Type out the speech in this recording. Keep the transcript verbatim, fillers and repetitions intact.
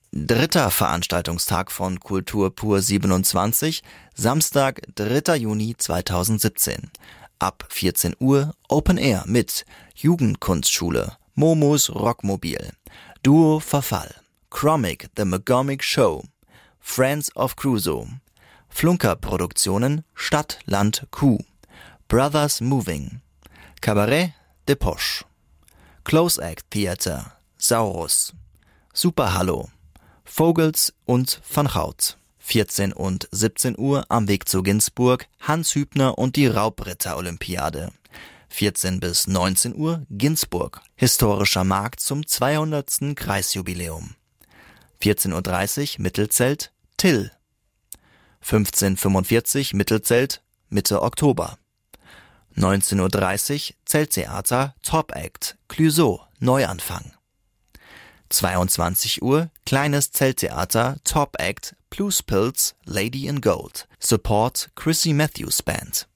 Dritter Veranstaltungstag von Kultur pur siebenundzwanzig, Samstag, dritter Juni zweitausendsiebzehn. Ab vierzehn Uhr Open Air mit Jugendkunstschule, Momos Rockmobil, Duo Verfall, Chromic The Megomic Show, Friends of Crusoe, Flunker Produktionen Stadt, Land, Kuh, Brothers Moving, Cabaret de Poche, Close Act Theater, Saurus, Super Hallo, Vogels und Van Hout. vierzehn und siebzehn Uhr am Weg zu Ginsburg, Hans Hübner und die Raubritter-Olympiade. vierzehn bis neunzehn Uhr Ginsburg, historischer Markt zum zweihundertsten Kreisjubiläum. vierzehn Uhr dreißig Mittelzelt, Till. fünfzehn Uhr fünfundvierzig Mittelzelt, Mitte Oktober. neunzehn Uhr dreißig Zelttheater, Top Act, Clouseau, Neuanfang. zweiundzwanzig Uhr kleines Zelttheater, Top Act, Blues Pills, Lady in Gold. Support Chrissy Matthews Band.